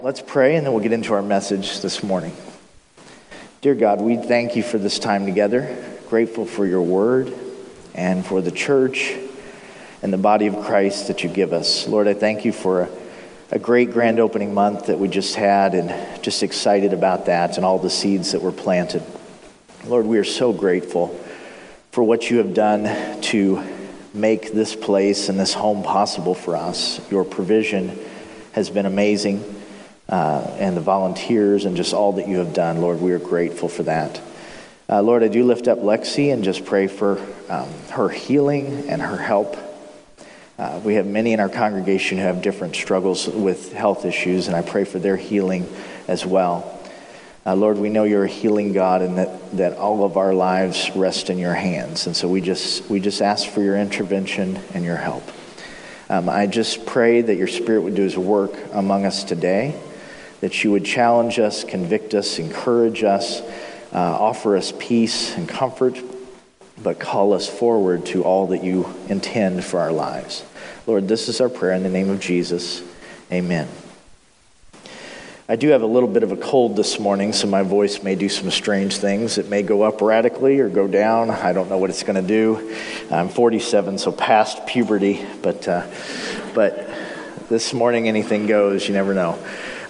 Let's pray and then we'll get into our message this morning. Dear God, we thank you for this time together. Grateful for your word and for the church and the body of Christ that you give us. Lord, I thank you for a great grand opening month that we just had, and just excited about that and all the seeds that were planted. Lord, we are so grateful for what you have done to make this place and this home possible for us. Your provision has been amazing. And the volunteers and just all that you have done. Lord, we are grateful for that. Lord, I do lift up Lexi and just pray for her healing and her help. We have many in our congregation who have different struggles with health issues, and I pray for their healing as well. Lord, we know you're a healing God and that all of our lives rest in your hands. And so we just ask for your intervention and your help. I just pray that your Spirit would do his work among us today, that you would challenge us, convict us, encourage us, offer us peace and comfort, but call us forward to all that you intend for our lives. Lord, this is our prayer in the name of Jesus. Amen. I do have a little bit of a cold this morning, so my voice may do some strange things. It may go up radically or go down. I don't know what it's going to do. I'm 47, so past puberty, but this morning anything goes. You never know.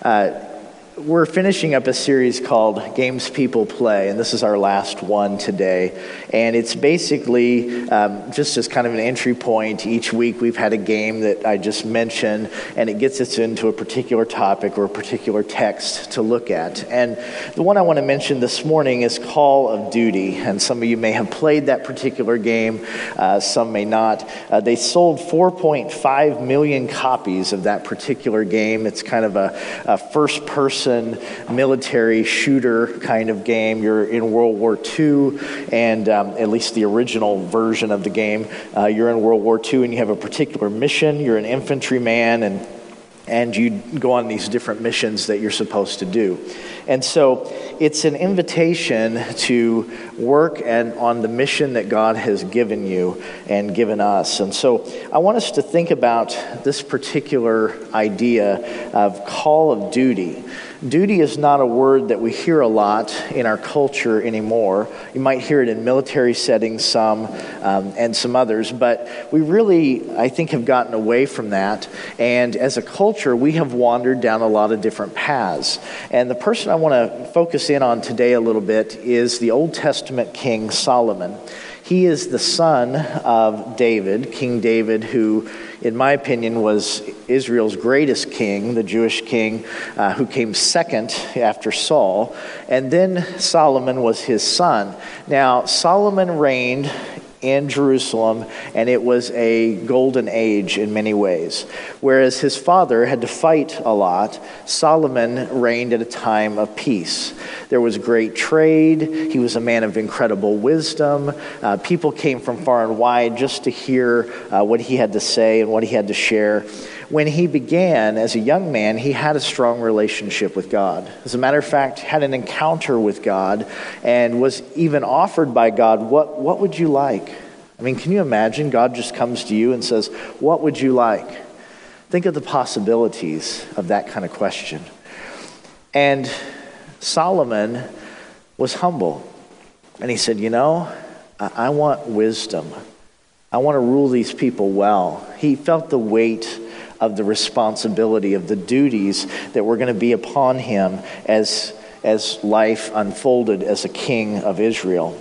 We're finishing up a series called Games People Play, and this is our last one today. And it's basically just as kind of an entry point. Each week we've had a game that I just mentioned, and it gets us into a particular topic or a particular text to look at. And the one I want to mention this morning is Call of Duty, and some of you may have played that particular game, some may not. They sold 4.5 million copies of that particular game. It's kind of a first-person military shooter kind of game. You're in World War II, and at least the original version of the game, you're in World War II and you have a particular mission. You're an infantryman, and you go on these different missions that you're supposed to do. And so it's an invitation to work on the mission that God has given you and given us. And so I want us to think about this particular idea of call of duty. Duty is not a word that we hear a lot in our culture anymore. You might hear it in military settings some, and some others, but we really, I think, have gotten away from that. And as a culture, we have wandered down a lot of different paths. And the person I want to focus in on today a little bit is the Old Testament King Solomon. He is the son of David, King David, who, in my opinion, was Israel's greatest king, the Jewish king, who came second after Saul. And then Solomon was his son. Now, Solomon reigned in Jerusalem, and it was a golden age in many ways. Whereas his father had to fight a lot, Solomon reigned at a time of peace. There was great trade. He was a man of incredible wisdom. People came from far and wide just to hear what he had to say and what he had to share. When he began as a young man, he had a strong relationship with God. As a matter of fact, had an encounter with God and was even offered by God, what would you like? I mean, can you imagine God just comes to you and says, what would you like? Think of the possibilities of that kind of question. And Solomon was humble. And he said, I want wisdom. I want to rule these people well. He felt the weight of the responsibility, of the duties that were going to be upon him as life unfolded as a king of Israel.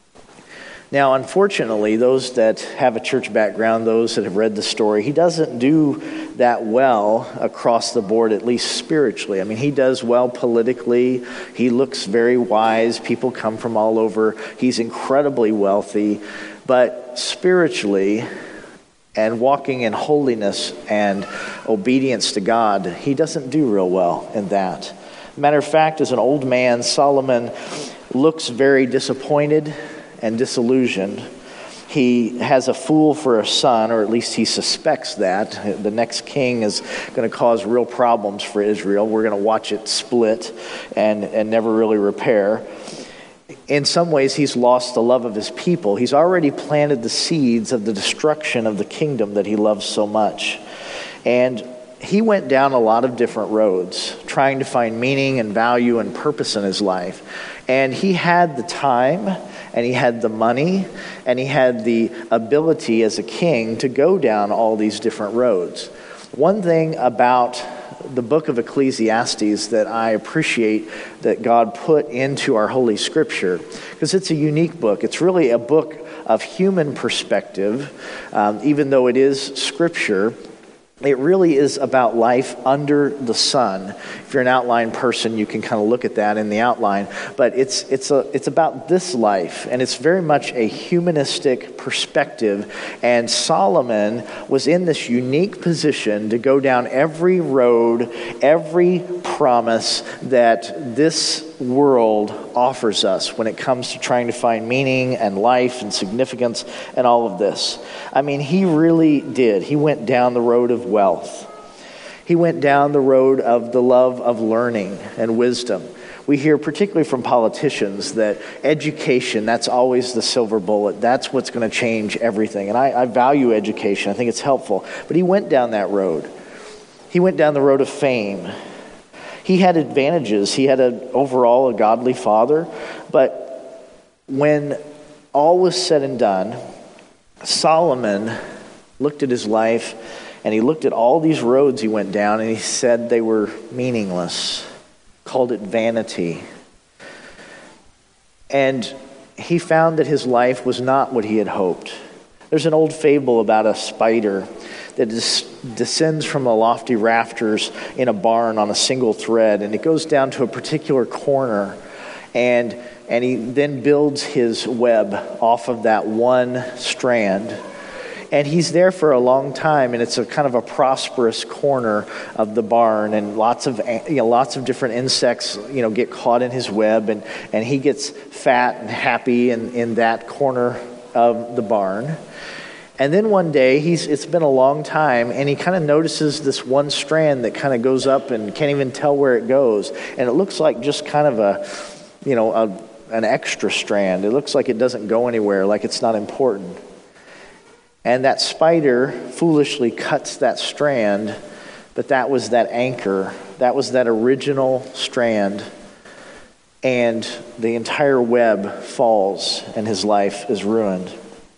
Now, unfortunately, those that have a church background, those that have read the story, he doesn't do that well across the board, at least spiritually. I mean, he does well politically. He looks very wise. People come from all over. He's incredibly wealthy. But spiritually, and walking in holiness and obedience to God, he doesn't do real well in that. Matter of fact, as an old man, Solomon looks very disappointed and disillusioned. He has a fool for a son, or at least he suspects that. The next king is going to cause real problems for Israel. We're going to watch it split and never really repair. In some ways, he's lost the love of his people. He's already planted the seeds of the destruction of the kingdom that he loves so much. And he went down a lot of different roads, trying to find meaning and value and purpose in his life. And he had the time, and he had the money, and he had the ability as a king to go down all these different roads. One thing about the book of Ecclesiastes that I appreciate that God put into our Holy Scripture, because it's a unique book. It's really a book of human perspective, even though it is Scripture. It really is about life under the sun. If you're an outline person, you can kind of look at that in the outline. But it's about this life, and it's very much a humanistic perspective. And Solomon was in this unique position to go down every road, every promise that this world offers us when it comes to trying to find meaning and life and significance and all of this. I mean, he really did. He went down the road of wealth. He went down the road of the love of learning and wisdom. We hear particularly from politicians that education, that's always the silver bullet. That's what's going to change everything. And I value education. I think it's helpful. But he went down that road. He went down the road of fame. He had advantages. He had overall a godly father. But when all was said and done, Solomon looked at his life, and he looked at all these roads he went down, and he said they were meaningless, called it vanity. And he found that his life was not what he had hoped. There's an old fable about a spider that descends from the lofty rafters in a barn on a single thread, and it goes down to a particular corner, and he then builds his web off of that one strand. And he's there for a long time, and it's a kind of a prosperous corner of the barn, and lots of different insects get caught in his web, and he gets fat and happy in that corner of the barn. And then one day, it's been a long time, and he kind of notices this one strand that kind of goes up and can't even tell where it goes. And it looks like just kind of an extra strand. It looks like it doesn't go anywhere, like it's not important. And that spider foolishly cuts that strand, but that was that anchor. That was that original strand. And the entire web falls, and his life is ruined.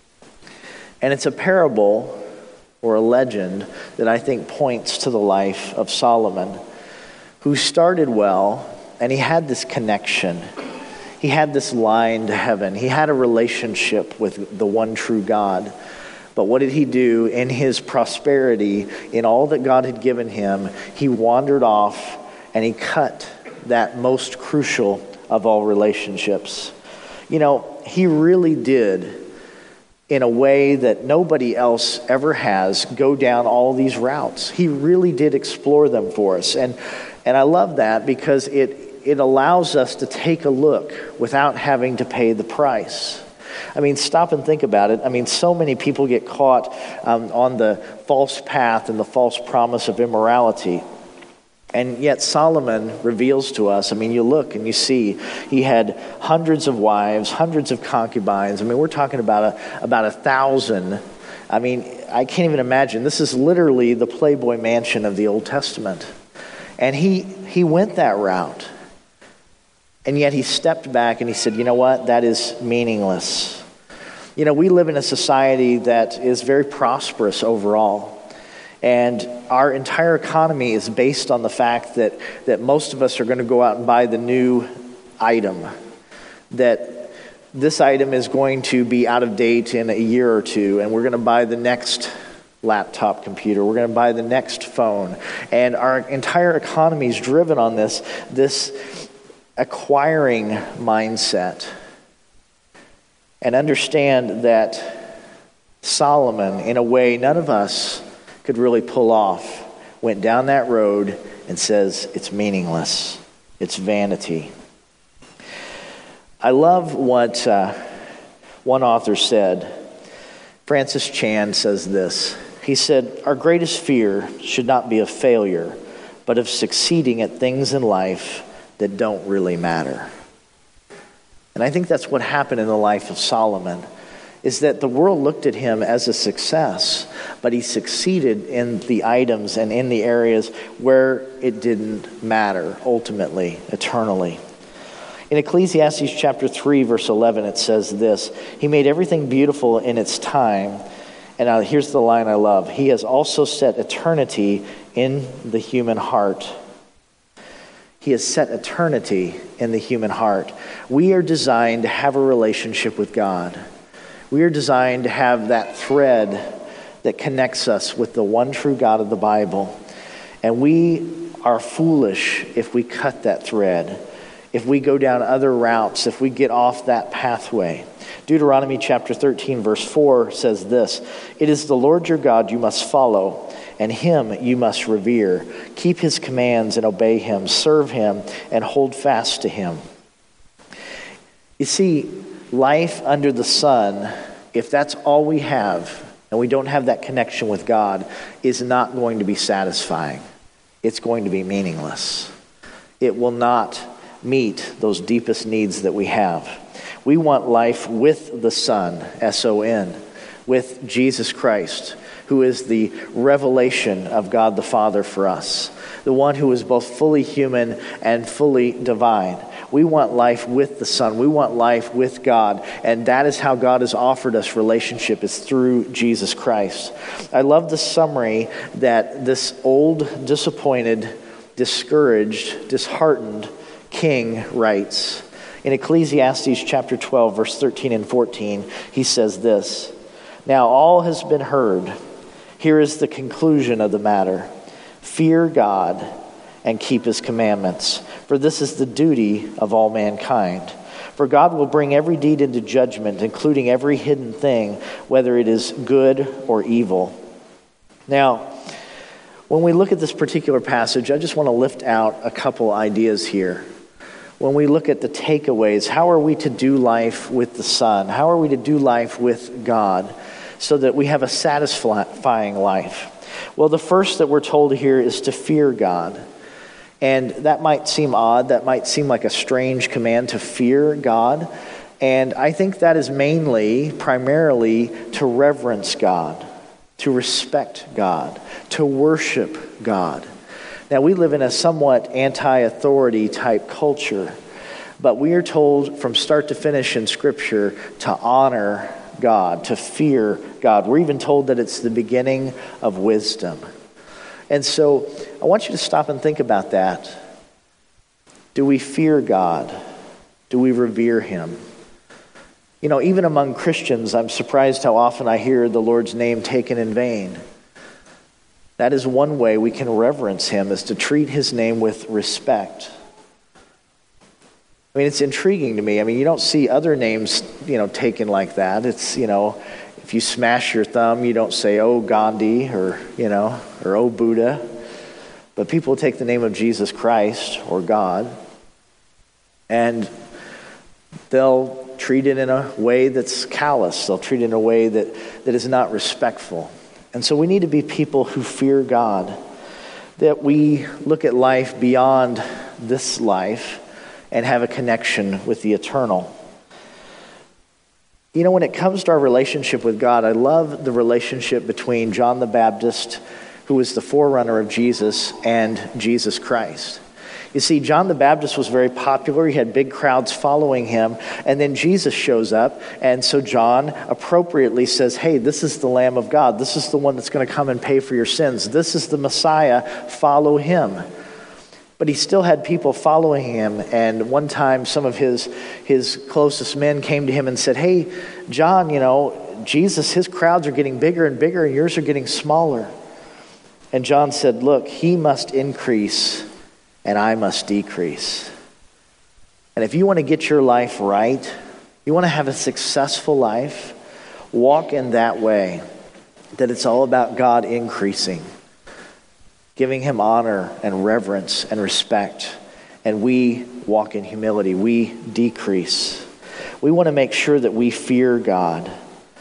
And it's a parable or a legend that I think points to the life of Solomon, who started well, and he had this connection. He had this line to heaven. He had a relationship with the one true God. But what did he do in his prosperity, in all that God had given him? He wandered off, and he cut that most crucial of all relationships. He really did, in a way that nobody else ever has, go down all these routes. He really did explore them for us. And I love that because it allows us to take a look without having to pay the price. I mean, stop and think about it. I mean, so many people get caught on the false path and the false promise of immorality. And yet Solomon reveals to us, I mean, you look and you see he had hundreds of wives, hundreds of concubines. I mean, we're talking about 1,000. I mean, I can't even imagine. This is literally the Playboy Mansion of the Old Testament. And he went that route. And yet he stepped back and he said, you know what? That is meaningless. We live in a society that is very prosperous overall. And our entire economy is based on the fact that most of us are going to go out and buy the new item. That this item is going to be out of date in a year or two, and we're going to buy the next laptop computer. We're going to buy the next phone. And our entire economy is driven on this acquiring mindset. And understand that Solomon, in a way none of us could really pull off, went down that road and says it's meaningless. It's vanity. I love what one author said. Francis Chan says this. He said, our greatest fear should not be of failure, but of succeeding at things in life that don't really matter. And I think that's what happened in the life of Solomon. is that the world looked at him as a success, but he succeeded in the items and in the areas where it didn't matter ultimately, eternally. In Ecclesiastes chapter 3, verse 11, it says this: He made everything beautiful in its time. And now here's the line I love. He has also set eternity in the human heart. He has set eternity in the human heart. We are designed to have a relationship with God. We are designed to have that thread that connects us with the one true God of the Bible. And we are foolish if we cut that thread, if we go down other routes, if we get off that pathway. Deuteronomy chapter 13, verse 4 says this: It is the Lord your God you must follow, and him you must revere. Keep his commands and obey him. Serve him and hold fast to him. You see, life under the sun, if that's all we have, and we don't have that connection with God, is not going to be satisfying. It's going to be meaningless. It will not meet those deepest needs that we have. We want life with the Son, S-O-N, with Jesus Christ, who is the revelation of God the Father for us, the one who is both fully human and fully divine. We want life with the Son. We want life with God, and that is how God has offered us relationship, is through Jesus Christ. I love the summary that this old, disappointed, discouraged, disheartened king writes. In Ecclesiastes chapter 12, verse 13 and 14, he says this: Now all has been heard. Here is the conclusion of the matter. Fear God and keep his commandments, for this is the duty of all mankind. For God will bring every deed into judgment, including every hidden thing, whether it is good or evil. Now, when we look at this particular passage, I just want to lift out a couple ideas here. When we look at the takeaways, how are we to do life with the Son? How are we to do life with God so that we have a satisfying life? Well, the first that we're told here is to fear God. And that might seem odd. That might seem like a strange command, to fear God. And I think that is primarily to reverence God, to respect God, to worship God. Now, we live in a somewhat anti-authority type culture, but we are told from start to finish in Scripture to honor God, to fear God. We're even told that it's the beginning of wisdom. And so I want you to stop and think about that. Do we fear God? Do we revere him? You know, even among Christians, I'm surprised how often I hear the Lord's name taken in vain. That is one way we can reverence him, is to treat his name with respect. I mean, it's intriguing to me. I mean, you don't see other names, taken like that. It's, if you smash your thumb, you don't say, oh, Gandhi, or oh, Buddha. But people take the name of Jesus Christ or God, and they'll treat it in a way that's callous. They'll treat it in a way that is not respectful. And so we need to be people who fear God, that we look at life beyond this life and have a connection with the eternal. When it comes to our relationship with God, I love the relationship between John the Baptist, who was the forerunner of Jesus, and Jesus Christ. You see, John the Baptist was very popular. He had big crowds following him. And then Jesus shows up. And so John appropriately says, hey, this is the Lamb of God. This is the one that's going to come and pay for your sins. This is the Messiah. Follow him. But he still had people following him. And one time, some of his closest men came to him and said, hey, John, Jesus, his crowds are getting bigger and bigger, and yours are getting smaller. And John said, look, he must increase and I must decrease. And if you want to get your life right, you want to have a successful life, walk in that way, that it's all about God increasing, giving him honor and reverence and respect, and we walk in humility. We decrease. We want to make sure that we fear God.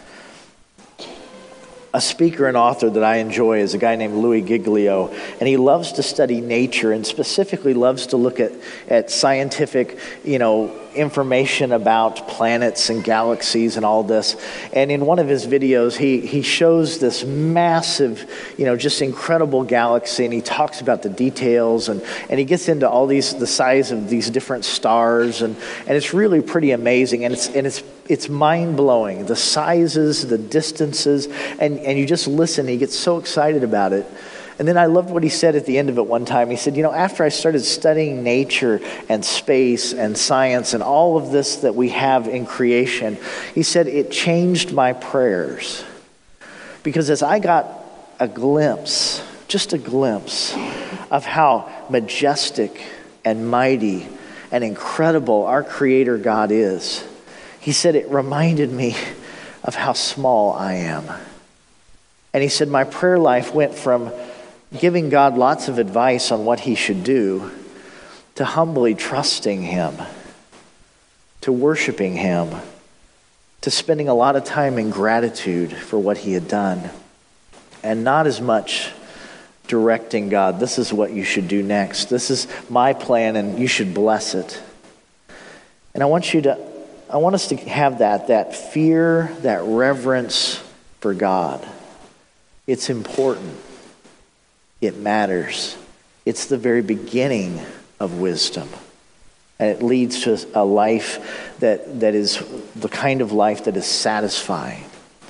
A speaker and author that I enjoy is a guy named Louis Giglio, and he loves to study nature and specifically loves to look at scientific, information about planets and galaxies and all this. And in one of his videos, he shows this massive, just incredible galaxy, and he talks about the details, and he gets into all the size of these different stars, and it's really pretty amazing, and it's mind-blowing, the sizes, the distances, and you just listen, he gets so excited about it. And then I loved what he said at the end of it one time. He said, after I started studying nature and space and science and all of this that we have in creation, he said, it changed my prayers. Because as I got just a glimpse of how majestic and mighty and incredible our Creator God is, he said, it reminded me of how small I am. And he said, my prayer life went from giving God lots of advice on what he should do to humbly trusting him, to worshiping him, to spending a lot of time in gratitude for what he had done, and not as much directing God, this is what you should do next. This is my plan and you should bless it. And I want us to have that fear, that reverence for God. It's important. It matters. It's the very beginning of wisdom. And it leads to a life that is the kind of life that is satisfying.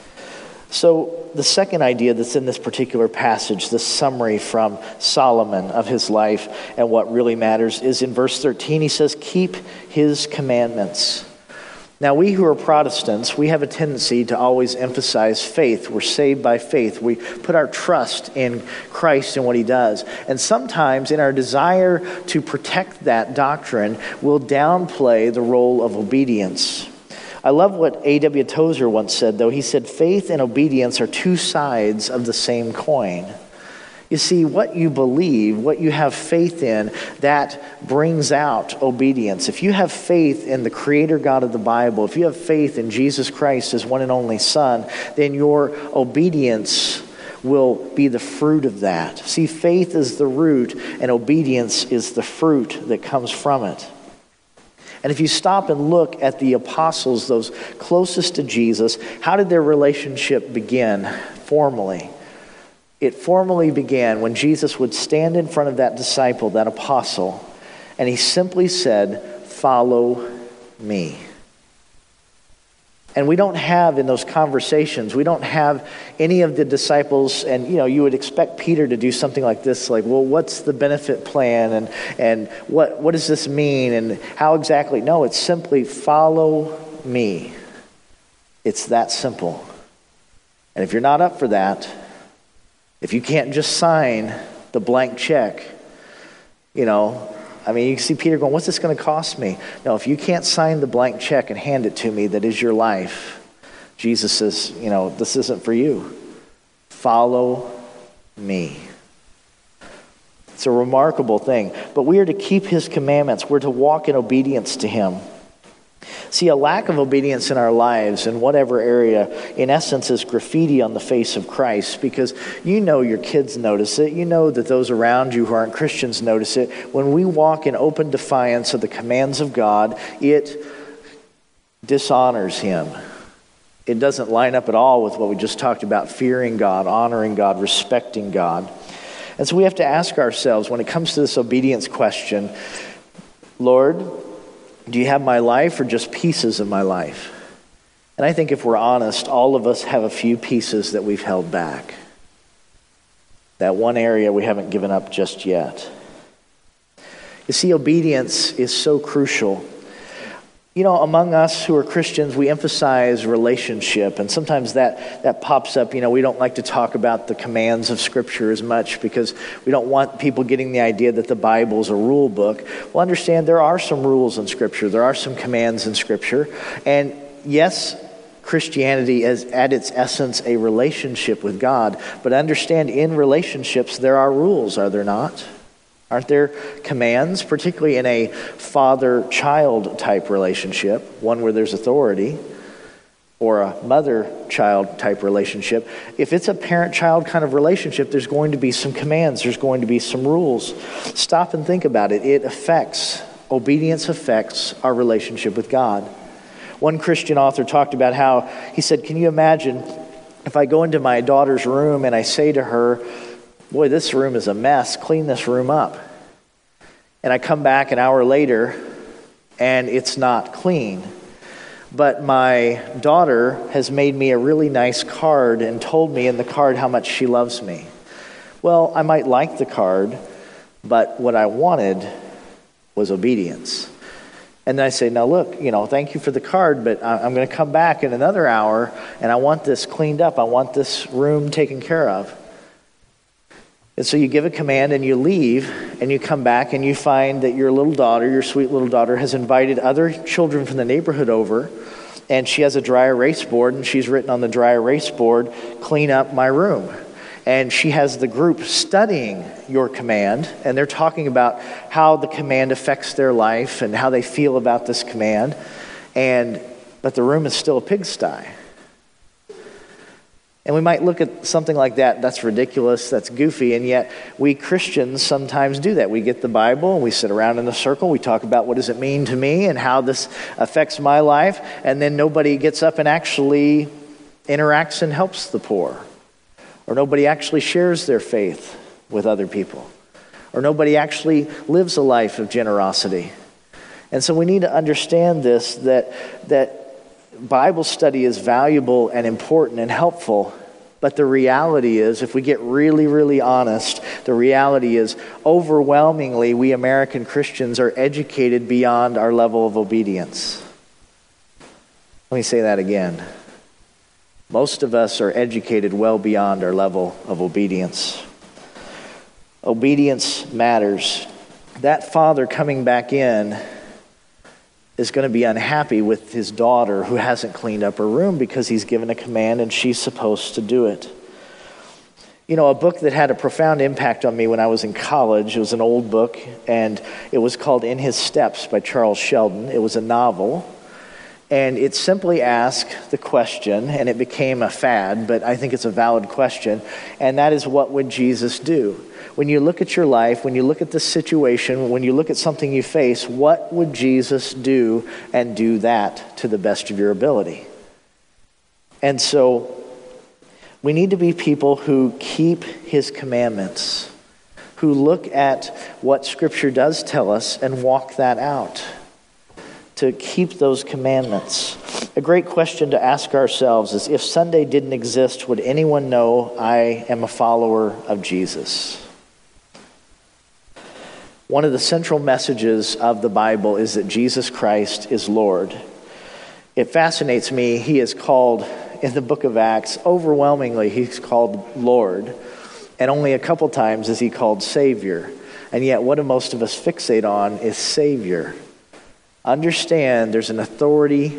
So the second idea that's in this particular passage, this summary from Solomon of his life and what really matters, is in verse 13. He says, keep his commandments. Now, we who are Protestants, we have a tendency to always emphasize faith. We're saved by faith. We put our trust in Christ and what he does. And sometimes in our desire to protect that doctrine, we'll downplay the role of obedience. I love what A.W. Tozer once said, though. He said, faith and obedience are two sides of the same coin. You see, what you believe, what you have faith in, that brings out obedience. If you have faith in the Creator God of the Bible, if you have faith in Jesus Christ as one and only Son, then your obedience will be the fruit of that. See, faith is the root, and obedience is the fruit that comes from it. And if you stop and look at the apostles, those closest to Jesus, how did their relationship begin formally? It formally began when Jesus would stand in front of that disciple, that apostle, and he simply said, follow me. And we don't have in those conversations, we don't have any of the disciples, and you would expect Peter to do something like this, like, well, what's the benefit plan, and what does this mean, and how exactly? No, it's simply follow me. It's that simple. And if you're not up for that, if you can't just sign the blank check, you can see Peter going, what's this going to cost me? No, if you can't sign the blank check and hand it to me that is your life, Jesus says, this isn't for you. Follow me. It's a remarkable thing. But we are to keep his commandments. We're to walk in obedience to him. See, a lack of obedience in our lives in whatever area, in essence, is graffiti on the face of Christ, because your kids notice it. You know that those around you who aren't Christians notice it. When we walk in open defiance of the commands of God, it dishonors him. It doesn't line up at all with what we just talked about, fearing God, honoring God, respecting God. And so we have to ask ourselves, when it comes to this obedience question, Lord, do you have my life or just pieces of my life? And I think if we're honest, all of us have a few pieces that we've held back. That one area we haven't given up just yet. You see, obedience is so crucial. Among us who are Christians, we emphasize relationship, and sometimes that pops up. We don't like to talk about the commands of Scripture as much because we don't want people getting the idea that the Bible is a rule book. Well, understand there are some rules in Scripture. There are some commands in Scripture. And yes, Christianity is at its essence a relationship with God. But understand, in relationships, there are rules, are there not? Aren't there commands, particularly in a father-child type relationship, one where there's authority, or a mother-child type relationship? If it's a parent-child kind of relationship, there's going to be some commands, there's going to be some rules. Stop and think about it. It affects obedience affects our relationship with God. One Christian author talked about how, he said, can you imagine if I go into my daughter's room and I say to her, boy, this room is a mess, clean this room up. And I come back an hour later and it's not clean. But my daughter has made me a really nice card and told me in the card how much she loves me. Well, I might like the card, but what I wanted was obedience. And then I say, now look, thank you for the card, but I'm going to come back in another hour and I want this cleaned up. I want this room taken care of. And so you give a command and you leave and you come back and you find that your sweet little daughter, has invited other children from the neighborhood over, and she has a dry erase board and she's written on the dry erase board, clean up my room. And she has the group studying your command, and they're talking about how the command affects their life and how they feel about this command. But the room is still a pigsty. And we might look at something like that, that's ridiculous, that's goofy, and yet we Christians sometimes do that. We get the Bible, and we sit around in a circle, we talk about what does it mean to me and how this affects my life, and then nobody gets up and actually interacts and helps the poor. Or nobody actually shares their faith with other people. Or nobody actually lives a life of generosity. And so we need to understand this, that Bible study is valuable and important and helpful, but the reality is, if we get really, really honest, the reality is overwhelmingly we American Christians are educated beyond our level of obedience. Let me say that again. Most of us are educated well beyond our level of obedience. Obedience matters. That father coming back in is going to be unhappy with his daughter who hasn't cleaned up her room because he's given a command and she's supposed to do it. A book that had a profound impact on me when I was in college, it was an old book, and it was called In His Steps by Charles Sheldon. It was a novel, and it simply asked the question, and it became a fad, but I think it's a valid question, and that is, what would Jesus do? When you look at your life, when you look at this situation, when you look at something you face, what would Jesus do, and do that to the best of your ability? And so we need to be people who keep his commandments, who look at what Scripture does tell us and walk that out, to keep those commandments. A great question to ask ourselves is, if Sunday didn't exist, would anyone know I am a follower of Jesus? One of the central messages of the Bible is that Jesus Christ is Lord. It fascinates me. He is called, in the book of Acts, overwhelmingly he's called Lord. And only a couple times is he called Savior. And yet what do most of us fixate on is Savior. Understand there's an authority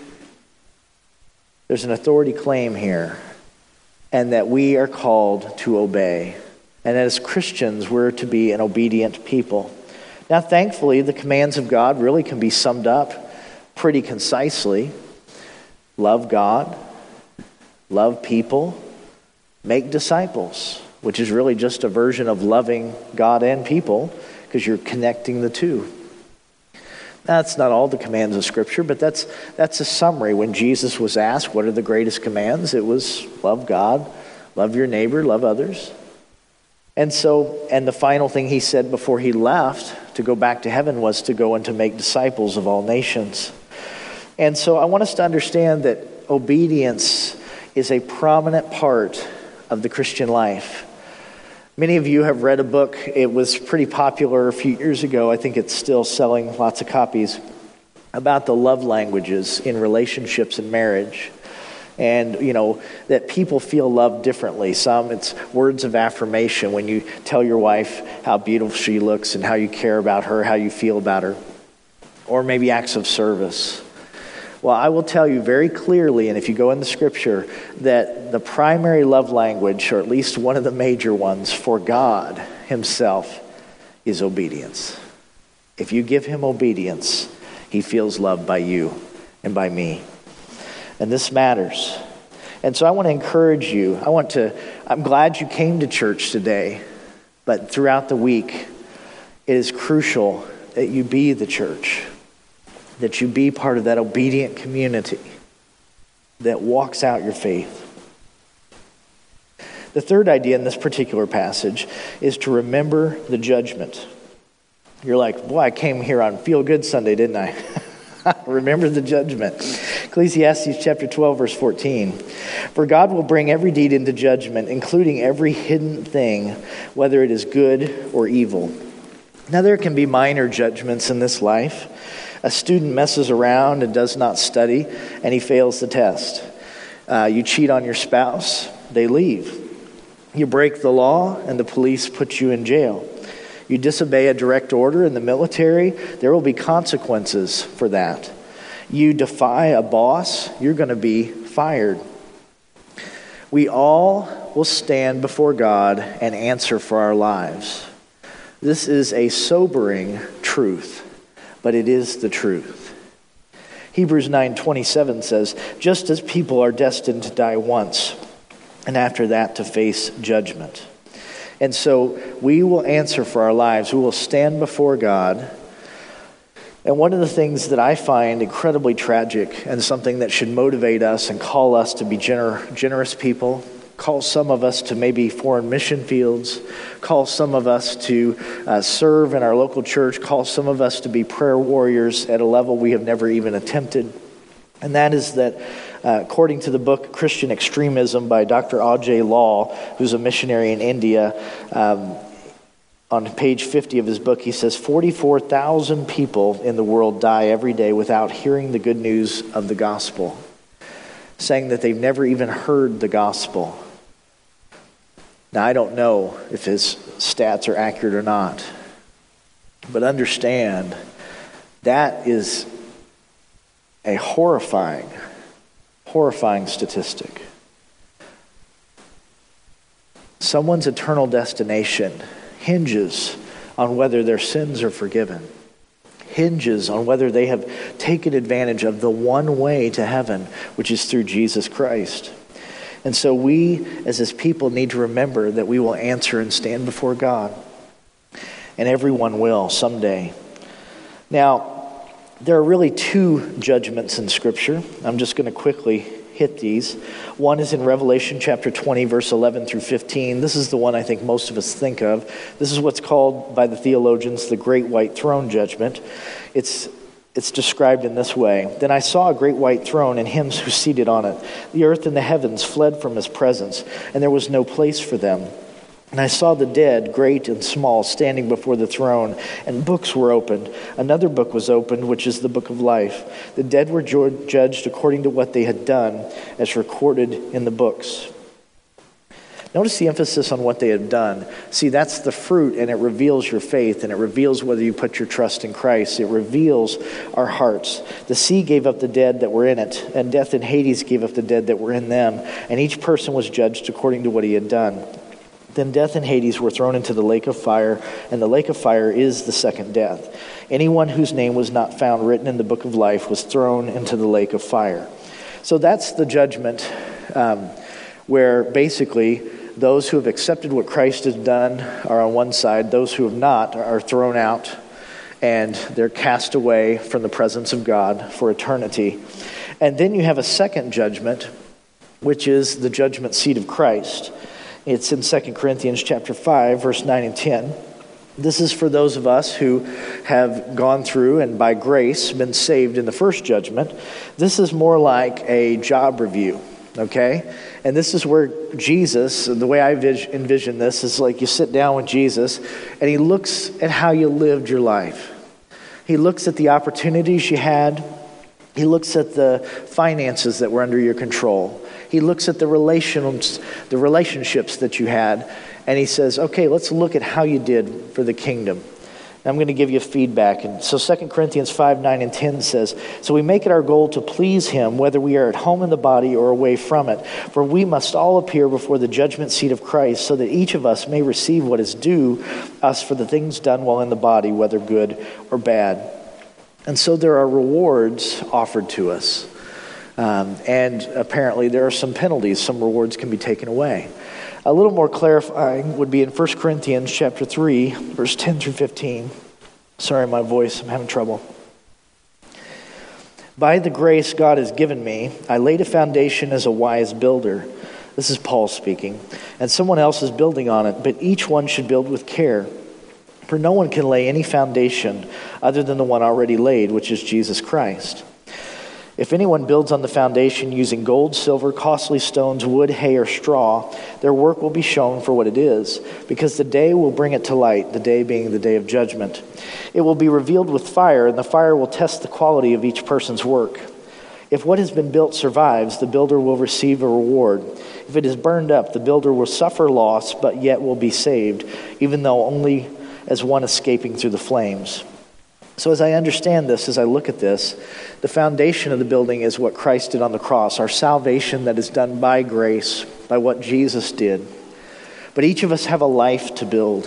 claim here, and that we are called to obey. And as Christians, we're to be an obedient people. Now, thankfully, the commands of God really can be summed up pretty concisely. Love God, love people, make disciples, which is really just a version of loving God and people, because you're connecting the two. That's not all the commands of Scripture, but that's a summary. When Jesus was asked, what are the greatest commands? It was love God, love your neighbor, love others. And the final thing he said before he left to go back to heaven was to go and to make disciples of all nations. And so I want us to understand that obedience is a prominent part of the Christian life. Many of you have read a book. It was pretty popular a few years ago. I think it's still selling lots of copies, about the love languages in relationships and marriage. And, that people feel love differently. Some, it's words of affirmation when you tell your wife how beautiful she looks and how you care about her, how you feel about her. Or maybe acts of service. Well, I will tell you very clearly, and if you go in the Scripture, that the primary love language, or at least one of the major ones for God himself, is obedience. If you give him obedience, he feels loved by you and by me. And this matters. And so I want to encourage you. I'm glad you came to church today, but throughout the week, it is crucial that you be the church, that you be part of that obedient community that walks out your faith. The third idea in this particular passage is to remember the judgment. You're like, boy, I came here on Feel Good Sunday, didn't I? Remember the judgment. Ecclesiastes chapter 12, verse 14. For God will bring every deed into judgment, including every hidden thing, whether it is good or evil. Now there can be minor judgments in this life. A student messes around and does not study, and he fails the test. You cheat on your spouse, they leave. You break the law, and the police put you in jail. You disobey a direct order in the military, there will be consequences for that. You defy a boss, you're going to be fired. We all will stand before God and answer for our lives. This is a sobering truth, but it is the truth. Hebrews 9:27 says, just as people are destined to die once, and after that to face judgment. And so we will answer for our lives. We will stand before God. And one of the things that I find incredibly tragic and something that should motivate us and call us to be generous people, call some of us to maybe foreign mission fields, call some of us to serve in our local church, call some of us to be prayer warriors at a level we have never even attempted. And that is that according to the book Christian Extremism by Dr. Ajay Lal, who's a missionary in India, on page 50 of his book, he says 44,000 people in the world die every day without hearing the good news of the gospel, saying that they've never even heard the gospel. Now, I don't know if his stats are accurate or not, but understand that is a horrifying statistic. Someone's eternal destination hinges on whether their sins are forgiven, hinges on whether they have taken advantage of the one way to heaven, which is through Jesus Christ. And so we, as his people, need to remember that we will answer and stand before God. And everyone will someday. Now, there are really two judgments in Scripture. I'm just going to quickly hit these. One is in Revelation chapter 20, verse 11 through 15. This is the one I think most of us think of. This is what's called by the theologians the Great White Throne Judgment. It's described in this way. Then I saw a great white throne and him who seated on it. The earth and the heavens fled from his presence, and there was no place for them. And I saw the dead, great and small, standing before the throne, and books were opened. Another book was opened, which is the book of life. The dead were judged according to what they had done, as recorded in the books. Notice the emphasis on what they had done. See, that's the fruit, and it reveals your faith, and it reveals whether you put your trust in Christ. It reveals our hearts. The sea gave up the dead that were in it, and death and Hades gave up the dead that were in them, and each person was judged according to what he had done. Then death and Hades were thrown into the lake of fire, and the lake of fire is the second death. Anyone whose name was not found written in the book of life was thrown into the lake of fire. So that's the judgment where basically those who have accepted what Christ has done are on one side. Those who have not are thrown out, and they're cast away from the presence of God for eternity. And then you have a second judgment, which is the judgment seat of Christ. It's in 2 Corinthians chapter 5, verse 9 and 10. This is for those of us who have gone through and by grace been saved in the first judgment. This is more like a job review, okay? And this is where Jesus, the way I envision this, is like you sit down with Jesus and he looks at how you lived your life. He looks at the opportunities you had. He looks at the finances that were under your control. He looks at the relationships that you had, and he says, okay, let's look at how you did for the kingdom. And I'm going to give you feedback. And so 2 Corinthians 5, 9, and 10 says, so we make it our goal to please him, whether we are at home in the body or away from it. For we must all appear before the judgment seat of Christ, so that each of us may receive what is due us for the things done while in the body, whether good or bad. And so there are rewards offered to us. And apparently there are some penalties. Some rewards can be taken away. A little more clarifying would be in 1 Corinthians chapter 3, verse 10 through 15. Sorry, my voice, I'm having trouble. By the grace God has given me, I laid a foundation as a wise builder. This is Paul speaking. And someone else is building on it, but each one should build with care. For no one can lay any foundation other than the one already laid, which is Jesus Christ. If anyone builds on the foundation using gold, silver, costly stones, wood, hay, or straw, their work will be shown for what it is, because the day will bring it to light, the day being the day of judgment. It will be revealed with fire, and the fire will test the quality of each person's work. If what has been built survives, the builder will receive a reward. If it is burned up, the builder will suffer loss, but yet will be saved, even though only as one escaping through the flames. So as I understand this, as I look at this, the foundation of the building is what Christ did on the cross, our salvation that is done by grace, by what Jesus did. But each of us have a life to build.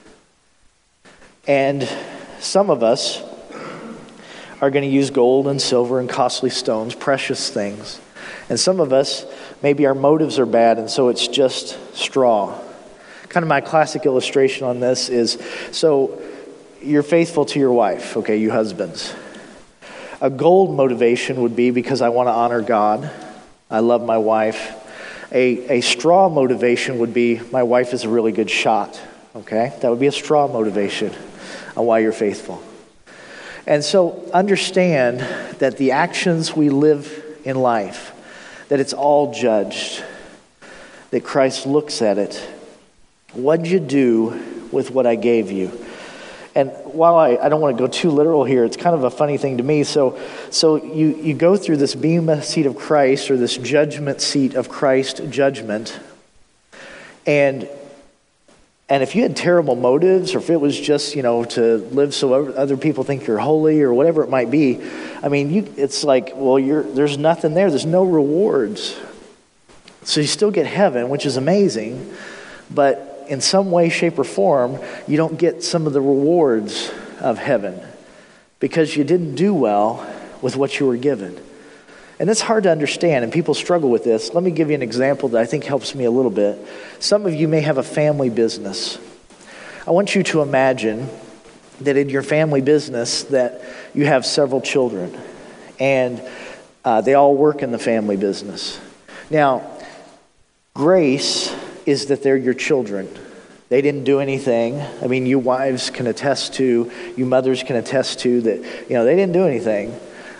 And some of us are going to use gold and silver and costly stones, precious things. And some of us, maybe our motives are bad, and so it's just straw. Kind of my classic illustration on this is, so you're faithful to your wife, okay, you husbands. A gold motivation would be because I want to honor God. I love my wife. A straw motivation would be my wife is a really good shot, okay? That would be a straw motivation on why you're faithful. And so understand that the actions we live in life, that it's all judged, that Christ looks at it. What'd you do with what I gave you? And while I don't want to go too literal here, it's kind of a funny thing to me. So you go through this bema seat of Christ, or this judgment seat of Christ judgment, and if you had terrible motives, or if it was just, to live so other people think you're holy, or whatever it might be, I mean, it's like, well, there's nothing there. There's no rewards. So you still get heaven, which is amazing, but in some way, shape, or form, you don't get some of the rewards of heaven because you didn't do well with what you were given. And it's hard to understand, and people struggle with this. Let me give you an example that I think helps me a little bit. Some of you may have a family business. I want you to imagine that in your family business that you have several children, and they all work in the family business. Now, grace is that they're your children. They didn't do anything. I mean, you wives can attest to, you mothers can attest to that, they didn't do anything.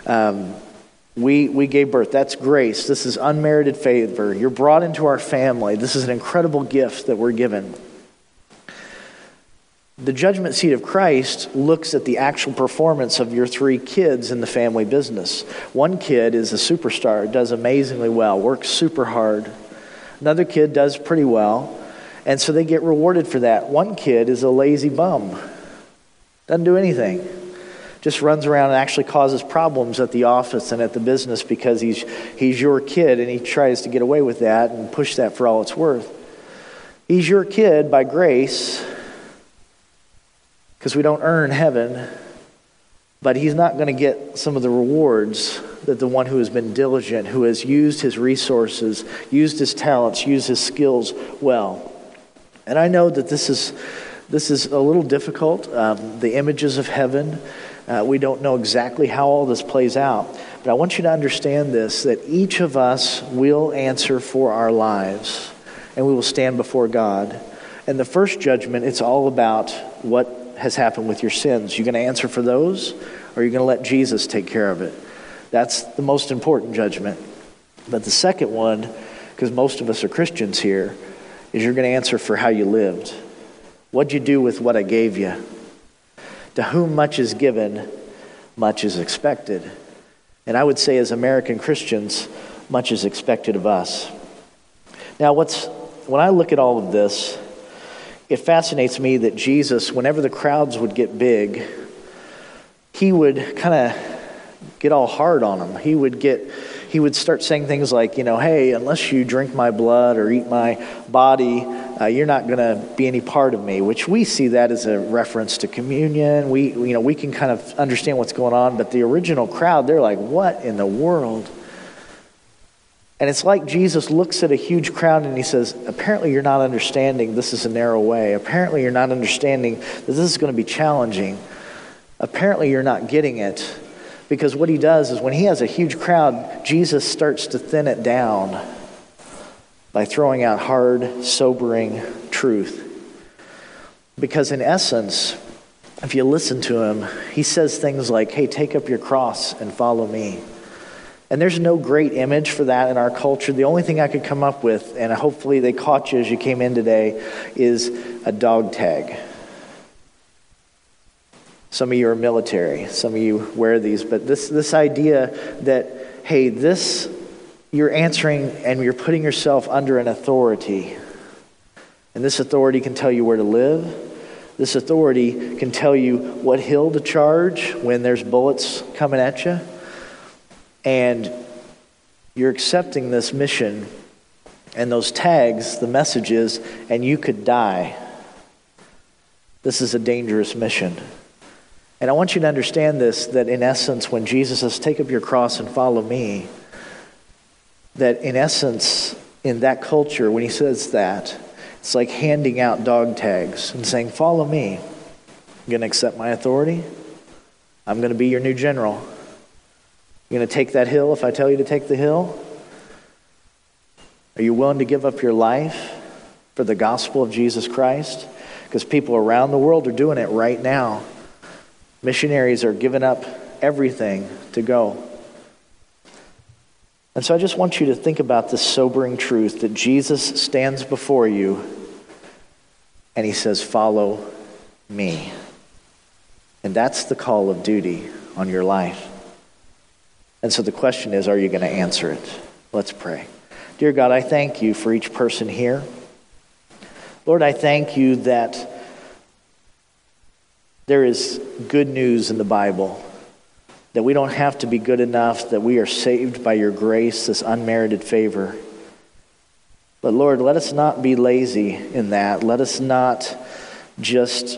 We gave birth. That's grace. This is unmerited favor. You're brought into our family. This is an incredible gift that we're given. The judgment seat of Christ looks at the actual performance of your 3 kids in the family business. One kid is a superstar, does amazingly well, works super hard. Another kid does pretty well, and so they get rewarded for that. One kid is a lazy bum, doesn't do anything, just runs around and actually causes problems at the office and at the business because he's your kid, and he tries to get away with that and push that for all it's worth. He's your kid by grace because we don't earn heaven, but he's not going to get some of the rewards that the one who has been diligent, who has used his resources, used his talents, used his skills well. And I know that this is a little difficult. The images of heaven, we don't know exactly how all this plays out. But I want you to understand this, that each of us will answer for our lives, and we will stand before God. And the first judgment, it's all about what has happened with your sins. You're going to answer for those, or you're going to let Jesus take care of it. That's the most important judgment. But the second one, because most of us are Christians here, is you're going to answer for how you lived. What'd you do with what I gave you? To whom much is given, much is expected. And I would say as American Christians, much is expected of us. Now, when I look at all of this, it fascinates me that Jesus, whenever the crowds would get big, he would kind of get all hard on them. He would start saying things like, hey, unless you drink my blood or eat my body, you're not going to be any part of me, which we see that as a reference to communion. We can kind of understand what's going on, but the original crowd, they're like, what in the world? And it's like Jesus looks at a huge crowd and he says, apparently you're not understanding this is a narrow way. Apparently you're not understanding that this is going to be challenging. apparently you're not getting it, because what he does is when he has a huge crowd, Jesus starts to thin it down by throwing out hard, sobering truth. Because in essence, if you listen to him, he says things like, hey, take up your cross and follow me. And there's no great image for that in our culture. The only thing I could come up with, and hopefully they caught you as you came in today, is a dog tag. Some of you are military. Some of you wear these. But this idea that, hey, you're answering and you're putting yourself under an authority. And this authority can tell you where to live. This authority can tell you what hill to charge when there's bullets coming at you. And you're accepting this mission and those tags, the messages, and you could die. This is a dangerous mission. And I want you to understand this, that in essence, when Jesus says, take up your cross and follow me, that in essence, in that culture, when he says that, it's like handing out dog tags and saying, follow me. You're going to accept my authority? I'm going to be your new general. You're going to take that hill if I tell you to take the hill? Are you willing to give up your life for the gospel of Jesus Christ? Because people around the world are doing it right now. Missionaries are giving up everything to go. And so I just want you to think about this sobering truth that Jesus stands before you and he says, follow me. And that's the call of duty on your life. And so the question is, are you going to answer it? Let's pray. Dear God, I thank you for each person here. Lord, I thank you that there is good news in the Bible, that we don't have to be good enough, that we are saved by your grace, this unmerited favor. But Lord, let us not be lazy in that. Let us not just,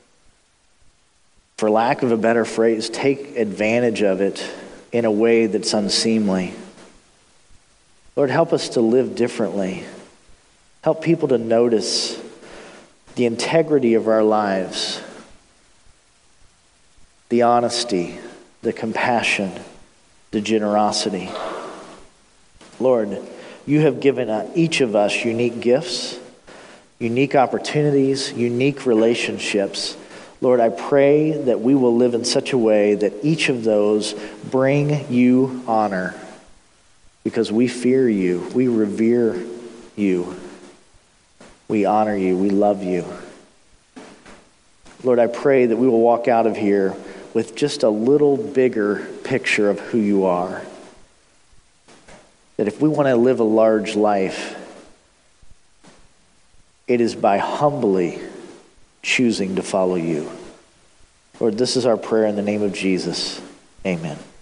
for lack of a better phrase, take advantage of it in a way that's unseemly. Lord, help us to live differently. Help people to notice the integrity of our lives, the honesty, the compassion, the generosity. Lord, you have given each of us unique gifts, unique opportunities, unique relationships. Lord, I pray that we will live in such a way that each of those bring you honor, because we fear you, we revere you, we honor you, we love you. Lord, I pray that we will walk out of here with just a little bigger picture of who you are. That if we want to live a large life, it is by humbly choosing to follow you. Lord, this is our prayer in the name of Jesus. Amen.